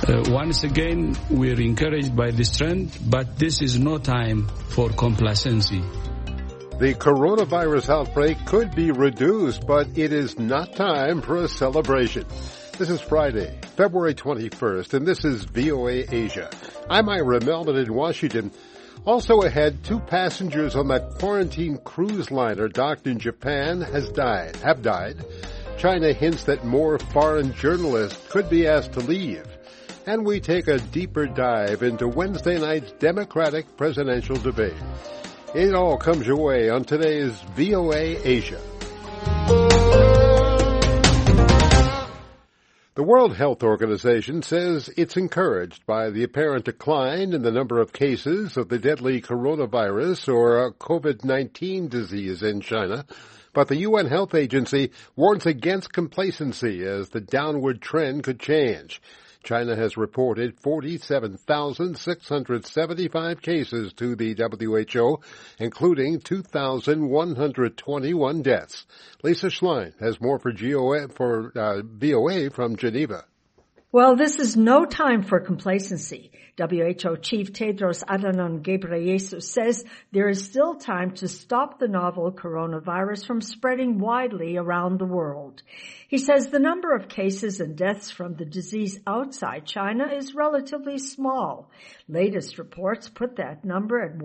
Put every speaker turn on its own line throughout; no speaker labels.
Once again, we're encouraged by this trend, but this is no time for complacency.
The coronavirus outbreak could be reduced, but it is not time for a celebration. This is Friday, February 21st, and this is VOA Asia. I'm Ira Melvin in Washington. Also ahead, 2 passengers on that quarantine cruise liner docked in Japan have died. China hints that more foreign journalists could be asked to leave. And we take a deeper dive into Wednesday night's Democratic presidential debate. It all comes your way on today's VOA Asia. The World Health Organization says it's encouraged by the apparent decline in the number of cases of the deadly coronavirus or COVID-19 disease in China. But the UN Health Agency warns against complacency as the downward trend could change. China has reported 47,675 cases to the WHO, including 2,121 deaths. Lisa Schlein has more for VOA from Geneva.
Well, this is no time for complacency. WHO Chief Tedros Adhanom Ghebreyesus says there is still time to stop the novel coronavirus from spreading widely around the world. He says the number of cases and deaths from the disease outside China is relatively small. Latest reports put that number at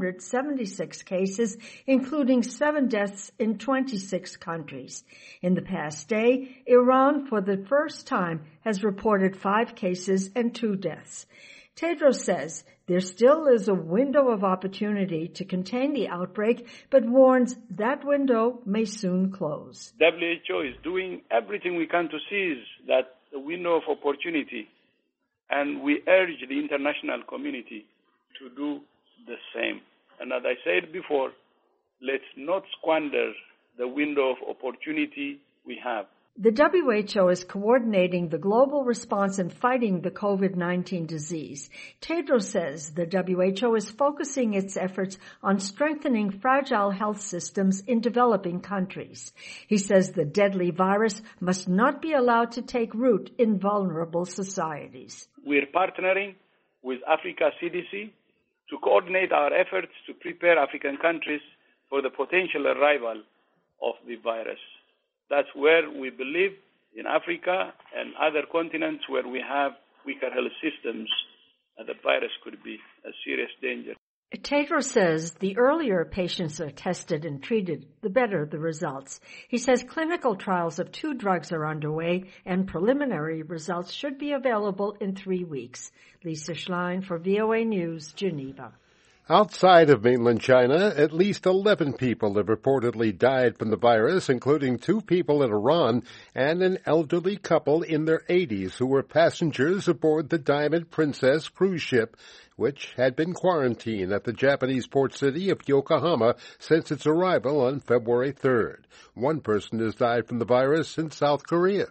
176 cases, including 7 deaths in 26 countries. In the past day, Iran, for the first time, has reported 5 cases and 2 deaths. Tedros says there still is a window of opportunity to contain the outbreak, but warns that window may soon close.
WHO is doing everything we can to seize that window of opportunity, and we urge the international community to do the same. And as I said before, let's not squander the window of opportunity we have.
The WHO is coordinating the global response in fighting the COVID-19 disease. Tedros says the WHO is focusing its efforts on strengthening fragile health systems in developing countries. He says the deadly virus must not be allowed to take root in vulnerable societies.
We're partnering with Africa CDC to coordinate our efforts to prepare African countries for the potential arrival of the virus. That's where we believe, in Africa and other continents where we have weaker health systems, the virus could be a serious danger.
Tedros says the earlier patients are tested and treated, the better the results. He says clinical trials of 2 drugs are underway and preliminary results should be available in 3 weeks. Lisa Schlein for VOA News, Geneva.
Outside of mainland China, at least 11 people have reportedly died from the virus, including 2 people in Iran and an elderly couple in their 80s who were passengers aboard the Diamond Princess cruise ship, which had been quarantined at the Japanese port city of Yokohama since its arrival on February 3rd. 1 person has died from the virus in South Korea.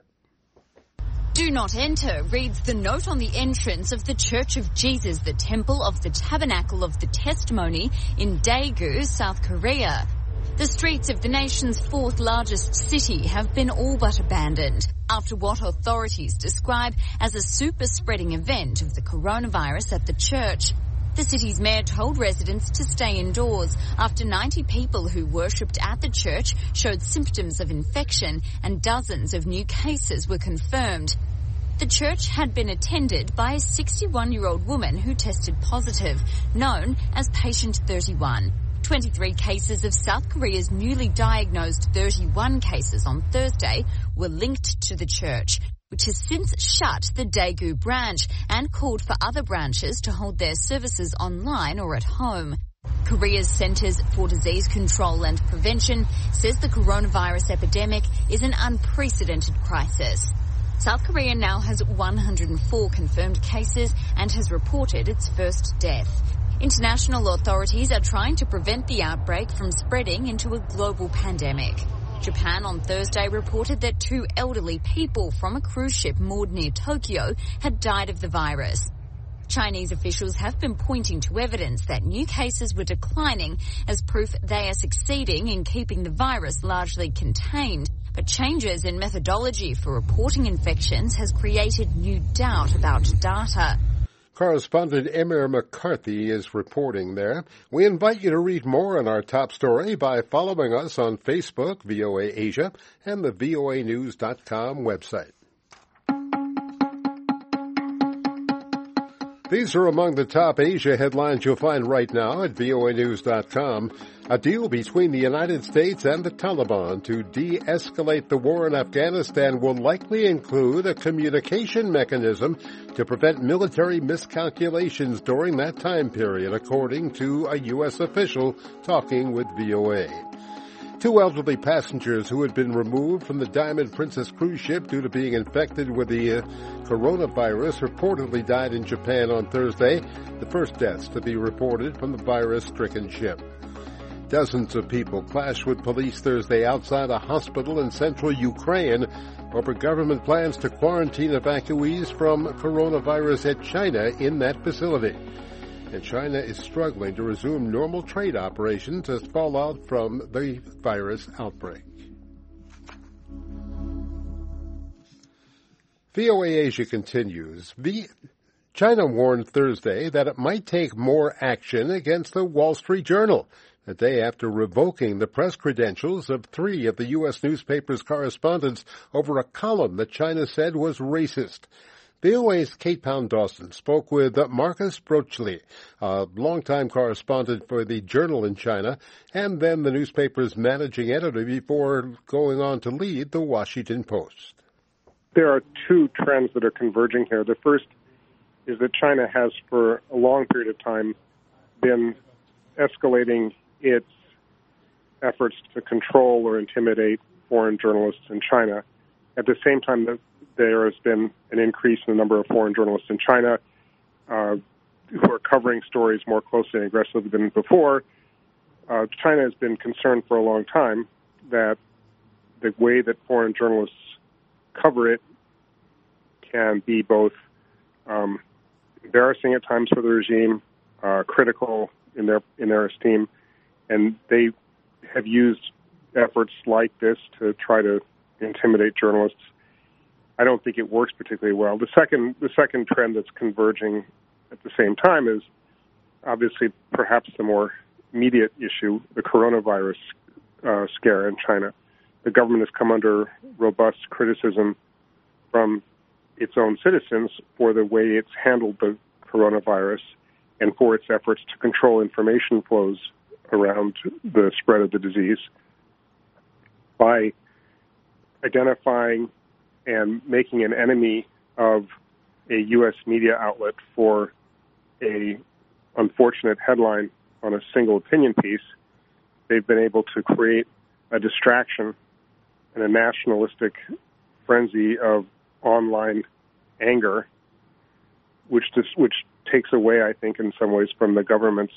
Do not enter reads the note on the entrance of the Church of Jesus, the Temple of the Tabernacle of the Testimony in Daegu, South Korea. The streets of the nation's 4th largest city have been all but abandoned after what authorities describe as a super-spreading event of the coronavirus at the church. The city's mayor told residents to stay indoors after 90 people who worshipped at the church showed symptoms of infection and dozens of new cases were confirmed. The church had been attended by a 61-year-old woman who tested positive, known as Patient 31. 23 cases of South Korea's newly diagnosed 31 cases on Thursday were linked to the church, which has since shut the Daegu branch and called for other branches to hold their services online or at home. Korea's Centers for Disease Control and Prevention says the coronavirus epidemic is an unprecedented crisis. South Korea now has 104 confirmed cases and has reported its first death. International authorities are trying to prevent the outbreak from spreading into a global pandemic. Japan on Thursday reported that 2 elderly people from a cruise ship moored near Tokyo had died of the virus. Chinese officials have been pointing to evidence that new cases were declining as proof they are succeeding in keeping the virus largely contained But changes in methodology for reporting infections has created new doubt about data.
Correspondent Emir McCarthy is reporting there. We invite you to read more on our top story by following us on Facebook, VOA Asia, and the voanews.com website. These are among the top Asia headlines you'll find right now at voanews.com. A deal between the United States and the Taliban to de-escalate the war in Afghanistan will likely include a communication mechanism to prevent military miscalculations during that time period, according to a U.S. official talking with VOA. Two elderly passengers who had been removed from the Diamond Princess cruise ship due to being infected with the coronavirus reportedly died in Japan on Thursday, the first deaths to be reported from the virus-stricken ship. Dozens of people clashed with police Thursday outside a hospital in central Ukraine over government plans to quarantine evacuees from coronavirus at China in that facility. And China is struggling to resume normal trade operations as fallout from the virus outbreak. VOA Asia continues. China warned Thursday that it might take more action against the Wall Street Journal, a day after revoking the press credentials of 3 of the U.S. newspaper's correspondents over a column that China said was racist. VOA's Kate Pound-Dawson spoke with Marcus Broccoli, a longtime correspondent for the Journal in China, and then the newspaper's managing editor before going on to lead the Washington Post.
There are two trends that are converging here. The first is that China has, for a long period of time, been escalating its efforts to control or intimidate foreign journalists in China. At the same time, there has been an increase in the number of foreign journalists in China who are covering stories more closely and aggressively than before. China has been concerned for a long time that the way that foreign journalists cover it can be both embarrassing at times for the regime, critical in their esteem, and they have used efforts like this to try to intimidate journalists. I don't think it works particularly well. The second trend that's converging at the same time is obviously perhaps the more immediate issue, the coronavirus scare in China. The government has come under robust criticism from its own citizens for the way it's handled the coronavirus and for its efforts to control information flows around the spread of the disease by identifying and making an enemy of a U.S. media outlet for a unfortunate headline on a single opinion piece. They've been able to create a distraction and a nationalistic frenzy of online anger, which takes away, I think, in some ways from the government's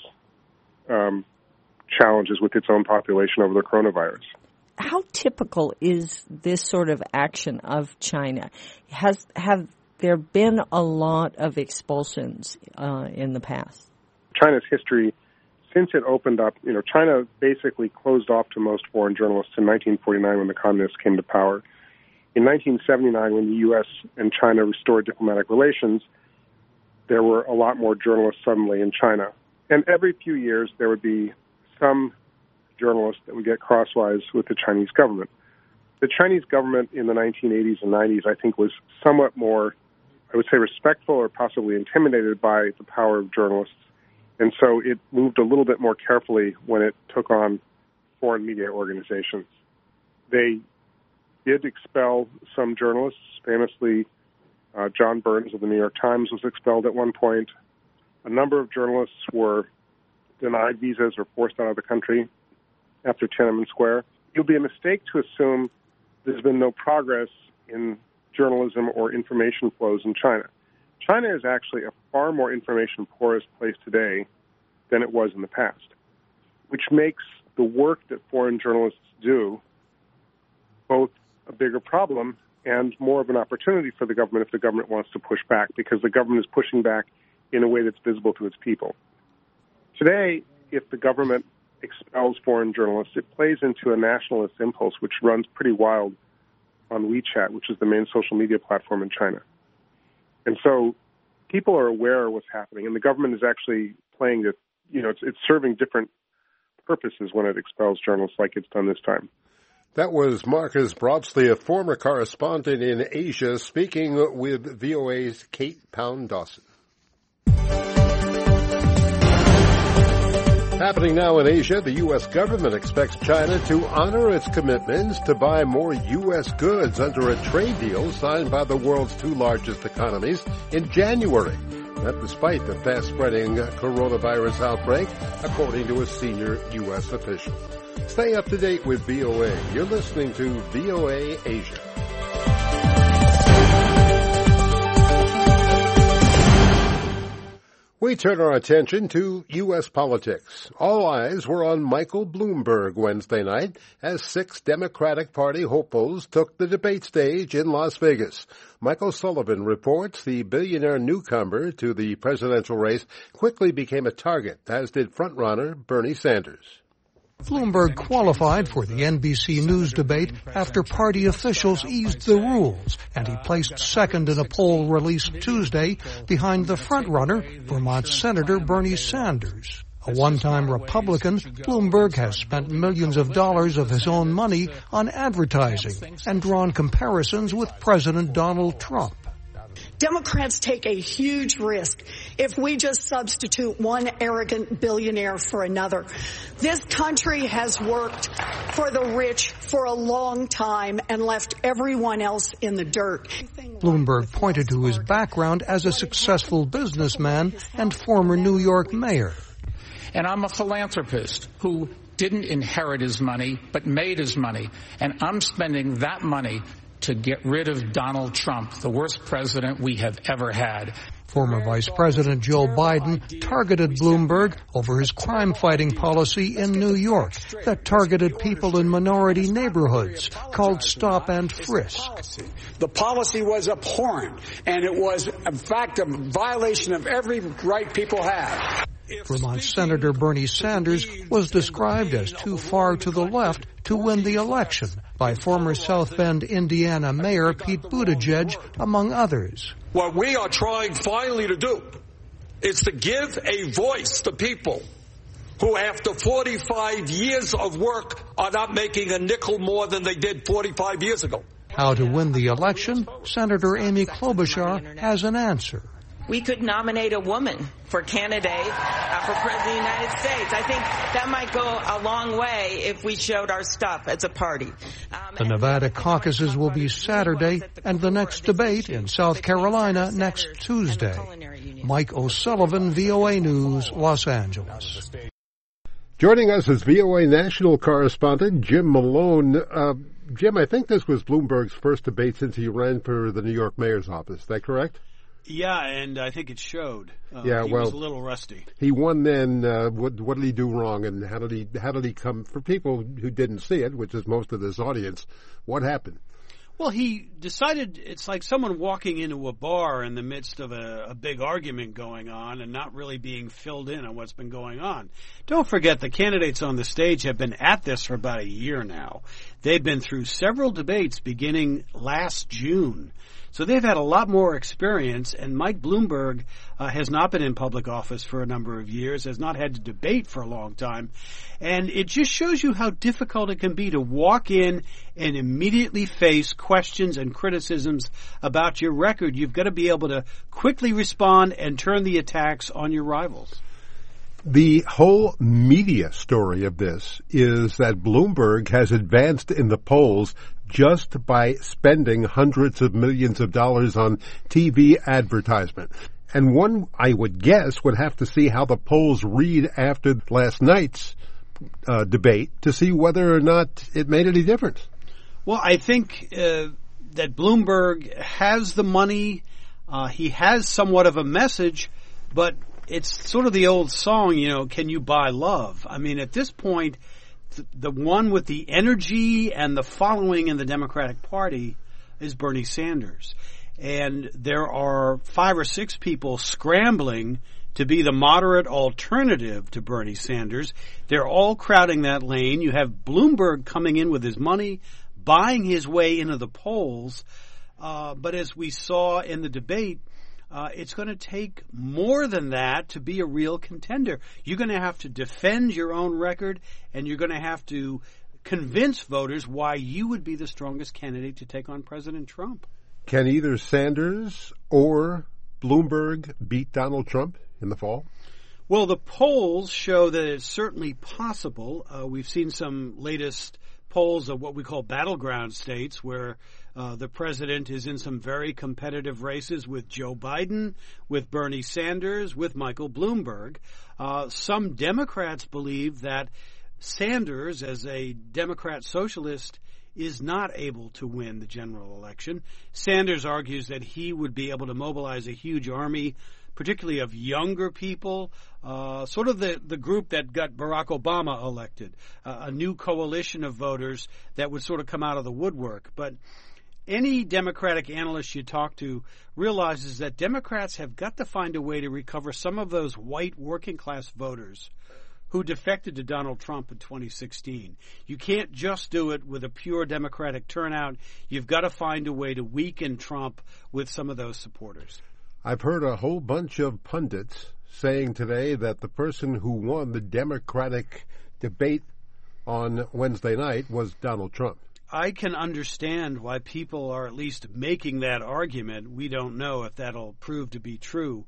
challenges with its own population over the coronavirus.
How typical is this sort of action of China? Have there been a lot of expulsions in the past?
China's history, since it opened up, China basically closed off to most foreign journalists in 1949 when the communists came to power. In 1979, when the U.S. and China restored diplomatic relations, there were a lot more journalists suddenly in China. And every few years, there would be some journalists that would get crosswise with the Chinese government. The Chinese government in the 1980s and 90s, I think, was somewhat more, I would say, respectful or possibly intimidated by the power of journalists. And so it moved a little bit more carefully when it took on foreign media organizations. They did expel some journalists. Famously, John Burns of the New York Times was expelled at one point. A number of journalists were denied visas or forced out of the country after Tiananmen Square. It would be a mistake to assume there's been no progress in journalism or information flows in China. China is actually a far more information-porous place today than it was in the past, which makes the work that foreign journalists do both a bigger problem and more of an opportunity for the government if the government wants to push back, because the government is pushing back in a way that's visible to its people. Today, if the government expels foreign journalists, it plays into a nationalist impulse which runs pretty wild on WeChat, which is the main social media platform in China. And so people are aware of what's happening, and the government is actually playing it, it's serving different purposes when it expels journalists like it's done this time.
That was Marcus Broadsley, a former correspondent in Asia, speaking with VOA's Kate Pound-Dawson. Happening now in Asia, the U.S. government expects China to honor its commitments to buy more U.S. goods under a trade deal signed by the world's two largest economies in January. That despite the fast-spreading coronavirus outbreak, according to a senior U.S. official. Stay up to date with VOA. You're listening to VOA Asia. We turn our attention to U.S. politics. All eyes were on Michael Bloomberg Wednesday night as 6 Democratic Party hopefuls took the debate stage in Las Vegas. Michael Sullivan reports the billionaire newcomer to the presidential race quickly became a target, as did frontrunner Bernie Sanders.
Bloomberg qualified for the NBC News debate after party officials eased the rules, and he placed second in a poll released Tuesday behind the frontrunner, Vermont Senator Bernie Sanders. A one-time Republican, Bloomberg has spent millions of dollars of his own money on advertising and drawn comparisons with President Donald Trump.
Democrats take a huge risk if we just substitute one arrogant billionaire for another. This country has worked for the rich for a long time and left everyone else in the dirt.
Bloomberg pointed to his background as a successful businessman and former New York mayor.
And I'm a philanthropist who didn't inherit his money, but made his money. And I'm spending that money to get rid of Donald Trump, the worst president we have ever had.
Former Vice President Joe Biden targeted Bloomberg over his crime-fighting policy in New York that targeted people in minority neighborhoods called Stop and Frisk.
The policy was abhorrent, and it was, in fact, a violation of every right people have.
Vermont Senator Bernie Sanders was described as too far to the left to win the election by former South Bend, Indiana Mayor Pete Buttigieg, among others.
What we are trying finally to do is to give a voice to people who, after 45 years of work, are not making a nickel more than they did 45 years ago.
How to win the election? Senator Amy Klobuchar has an answer.
We could nominate a woman for candidate for President of the United States. I think that might go a long way if we showed our stuff as a party.
The Nevada caucuses will be Saturday, and the next debate in South Carolina next Tuesday. Mike O'Sullivan, VOA News, Los Angeles.
Joining us is VOA national correspondent Jim Malone. Jim, I think this was Bloomberg's first debate since he ran for the New York mayor's office. Is that correct?
Yeah, and I think it showed. He
was
a little rusty.
He won then. What did he do wrong, and how did he come? For people who didn't see it, which is most of this audience, what happened?
Well, he decided it's like someone walking into a bar in the midst of a big argument going on and not really being filled in on what's been going on. Don't forget, the candidates on the stage have been at this for about a year now. They've been through several debates beginning last June. So they've had a lot more experience, and Mike Bloomberg has not been in public office for a number of years, has not had to debate for a long time. And it just shows you how difficult it can be to walk in and immediately face questions and criticisms about your record. You've got to be able to quickly respond and turn the attacks on your rivals.
The whole media story of this is that Bloomberg has advanced in the polls just by spending hundreds of millions of dollars on TV advertisement. And one, I would guess, would have to see how the polls read after last night's debate to see whether or not it made any difference.
Well, I think that Bloomberg has the money. He has somewhat of a message, but it's sort of the old song, can you buy love? I mean, at this point, the one with the energy and the following in the Democratic Party is Bernie Sanders. And there are 5 or 6 people scrambling to be the moderate alternative to Bernie Sanders. They're all crowding that lane. You have Bloomberg coming in with his money, buying his way into the polls. But as we saw in the debate, it's going to take more than that to be a real contender. You're going to have to defend your own record, and you're going to have to convince voters why you would be the strongest candidate to take on President Trump.
Can either Sanders or Bloomberg beat Donald Trump in the fall?
Well, the polls show that it's certainly possible. We've seen some latest polls of what we call battleground states where the president is in some very competitive races with Joe Biden, with Bernie Sanders, with Michael Bloomberg. Some Democrats believe that Sanders, as a Democrat socialist, is not able to win the general election. Sanders argues that he would be able to mobilize a huge army, particularly of younger people, sort of the group that got Barack Obama elected, a new coalition of voters that would sort of come out of the woodwork. But any Democratic analyst you talk to realizes that Democrats have got to find a way to recover some of those white working-class voters who defected to Donald Trump in 2016. You can't just do it with a pure Democratic turnout. You've got to find a way to weaken Trump with some of those supporters.
I've heard a whole bunch of pundits saying today that the person who won the Democratic debate on Wednesday night was Donald Trump.
I can understand why people are at least making that argument. We don't know if that'll prove to be true.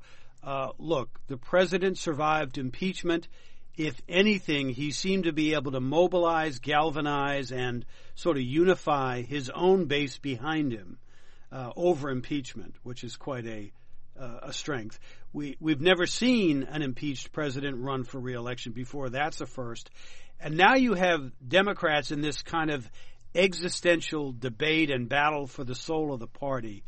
Look, the president survived impeachment. If anything, he seemed to be able to mobilize, galvanize, and sort of unify his own base behind him over impeachment, which is quite a strength. We've never seen an impeached president run for re-election before. That's a first. And now you have Democrats in this kind of existential debate and battle for the soul of the party.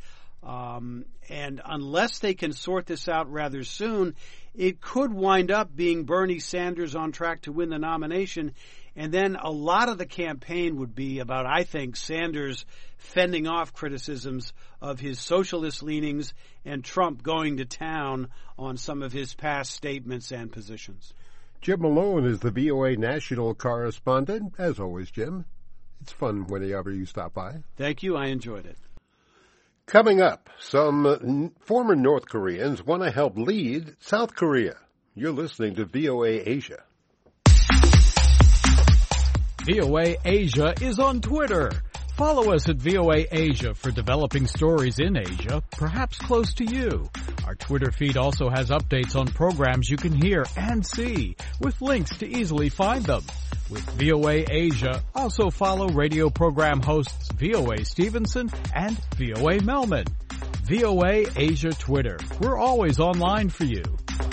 And unless they can sort this out rather soon, it could wind up being Bernie Sanders on track to win the nomination. And then a lot of the campaign would be about, I think, Sanders fending off criticisms of his socialist leanings and Trump going to town on some of his past statements and positions.
Jim Malone is the VOA national correspondent. As always, Jim, it's fun whenever you stop by.
Thank you. I enjoyed it.
Coming up, some former North Koreans want to help lead South Korea. You're listening to VOA Asia.
VOA Asia is on Twitter. Follow us at VOA Asia for developing stories in Asia, perhaps close to you. Our Twitter feed also has updates on programs you can hear and see, with links to easily find them. With VOA Asia, also follow radio program hosts VOA Stevenson and VOA Melman. VOA Asia Twitter. We're always online for you.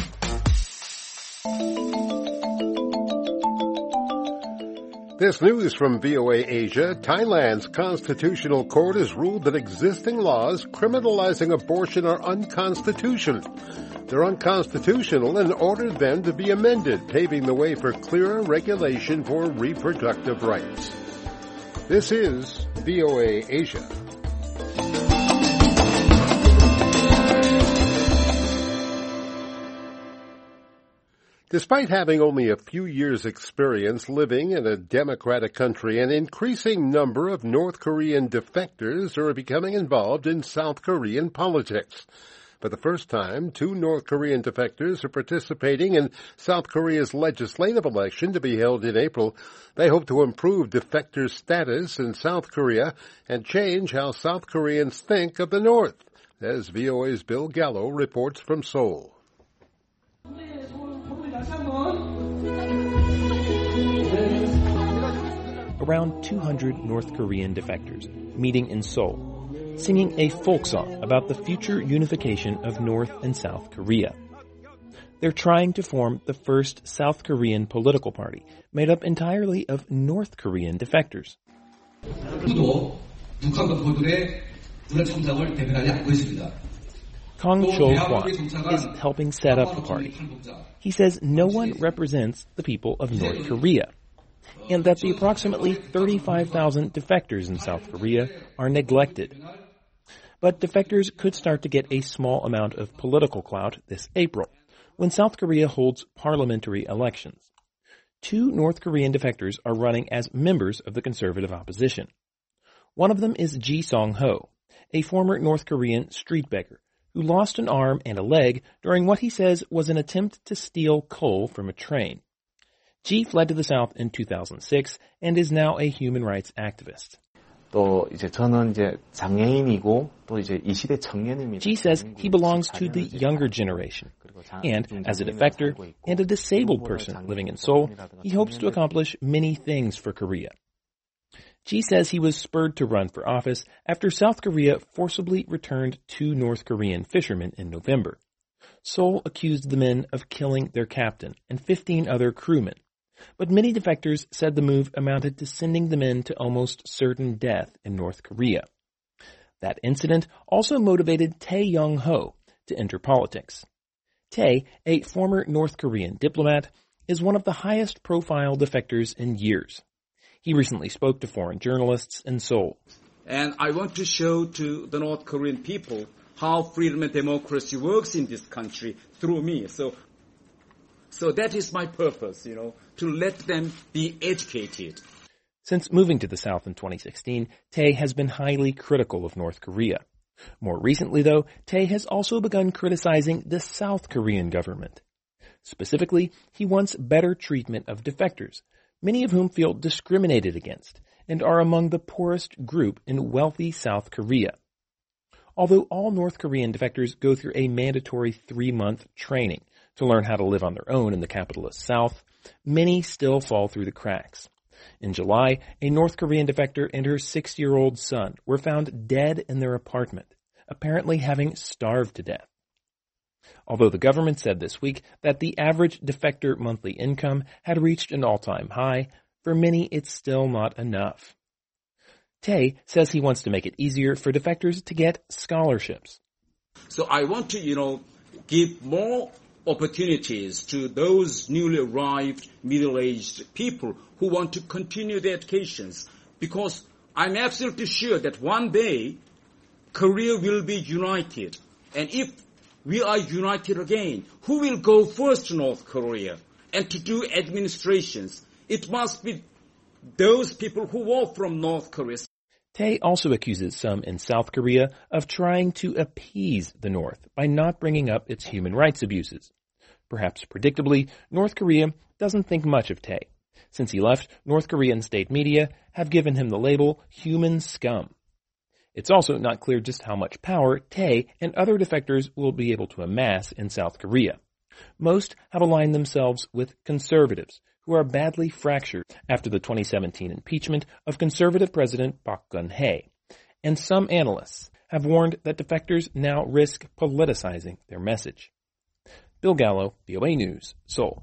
This news from VOA Asia. Thailand's constitutional court has ruled that existing laws criminalizing abortion are unconstitutional. They're unconstitutional and ordered them to be amended, paving the way for clearer regulation for reproductive rights. This is VOA Asia. Despite having only a few years' experience living in a democratic country, an increasing number of North Korean defectors are becoming involved in South Korean politics. For the first time, 2 North Korean defectors are participating in South Korea's legislative election to be held in April. They hope to improve defector status in South Korea and change how South Koreans think of the North, as VOA's Bill Gallo reports from Seoul.
Around 200 North Korean defectors meeting in Seoul, singing a folk song about the future unification of North and South Korea. They're trying to form the first South Korean political party made up entirely of North Korean defectors. Kong Cho-hwan is helping set up the party. He says no one represents the people of North Korea, and that the approximately 35,000 defectors in South Korea are neglected. But defectors could start to get a small amount of political clout this April, when South Korea holds parliamentary elections. 2 North Korean defectors are running as members of the conservative opposition. One of them is Ji Song-ho, a former North Korean street beggar who lost an arm and a leg during what he says was an attempt to steal coal from a train. Ji fled to the South in 2006 and is now a human rights activist. Ji says he belongs to the younger generation, and as a defector and a disabled person living in Seoul, he hopes to accomplish many things for Korea. Ji says he was spurred to run for office after South Korea forcibly returned 2 North Korean fishermen in November. Seoul accused the men of killing their captain and 15 other crewmen, but many defectors said the move amounted to sending the men to almost certain death in North Korea. That incident also motivated Tae Yong-ho to enter politics. Tae, a former North Korean diplomat, is one of the highest profile defectors in years. He recently spoke to foreign journalists in Seoul.
And I want to show to the North Korean people how freedom and democracy works in this country through me. So that is my purpose, to let them be educated.
Since moving to the South in 2016, Tae has been highly critical of North Korea. More recently, though, Tae has also begun criticizing the South Korean government. Specifically, he wants better treatment of defectors, many of whom feel discriminated against and are among the poorest group in wealthy South Korea. Although all North Korean defectors go through a mandatory 3-month training to learn how to live on their own in the capitalist South, many still fall through the cracks. In July, a North Korean defector and her 6-year-old son were found dead in their apartment, apparently having starved to death. Although the government said this week that the average defector monthly income had reached an all-time high, for many it's still not enough. Tae says he wants to make it easier for defectors to get scholarships.
So I want to, give more opportunities to those newly arrived middle-aged people who want to continue their educations, because I'm absolutely sure that one day Korea will be united. And if we are united again, who will go first to North Korea? And to do administrations, it must be those people who are from North Korea.
Tae also accuses some in South Korea of trying to appease the North by not bringing up its human rights abuses. Perhaps predictably, North Korea doesn't think much of Tae. Since he left, North Korean state media have given him the label human scum. It's also not clear just how much power Tae and other defectors will be able to amass in South Korea. Most have aligned themselves with conservatives, who are badly fractured after the 2017 impeachment of conservative President Park Geun-hye. And some analysts have warned that defectors now risk politicizing their message. Bill Gallo, VOA News, Seoul.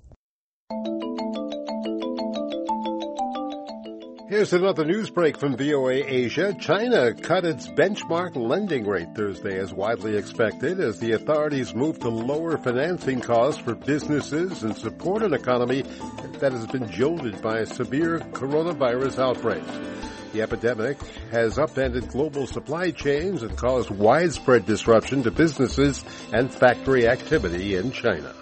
Here's another news break from VOA Asia. China cut its benchmark lending rate Thursday as widely expected as the authorities move to lower financing costs for businesses and support an economy that has been jolted by severe coronavirus outbreaks. The epidemic has upended global supply chains and caused widespread disruption to businesses and factory activity in China.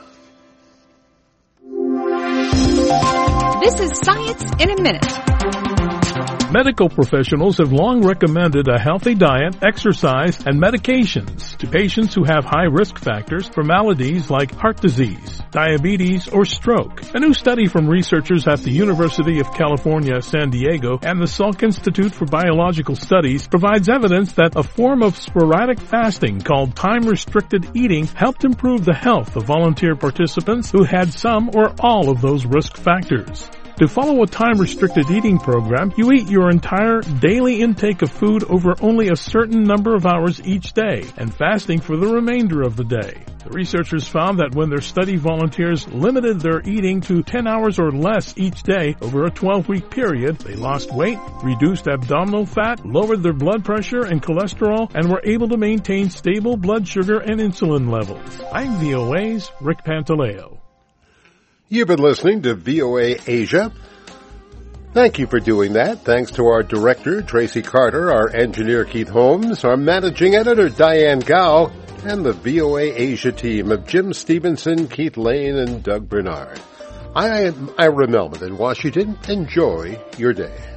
This is Science in a Minute.
Medical professionals have long recommended a healthy diet, exercise, and medications to patients who have high risk factors for maladies like heart disease, diabetes, or stroke. A new study from researchers at the University of California, San Diego, and the Salk Institute for Biological Studies provides evidence that a form of sporadic fasting called time-restricted eating helped improve the health of volunteer participants who had some or all of those risk factors. To follow a time-restricted eating program, you eat your entire daily intake of food over only a certain number of hours each day, and fasting for the remainder of the day. The researchers found that when their study volunteers limited their eating to 10 hours or less each day over a 12-week period, they lost weight, reduced abdominal fat, lowered their blood pressure and cholesterol, and were able to maintain stable blood sugar and insulin levels. I'm VOA's Rick Pantaleo.
You've been listening to VOA Asia. Thank you for doing that. Thanks to our director, Tracy Carter, our engineer, Keith Holmes, our managing editor, Diane Gao, and the VOA Asia team of Jim Stevenson, Keith Lane, and Doug Bernard. I am Ira Melman in Washington. Enjoy your day.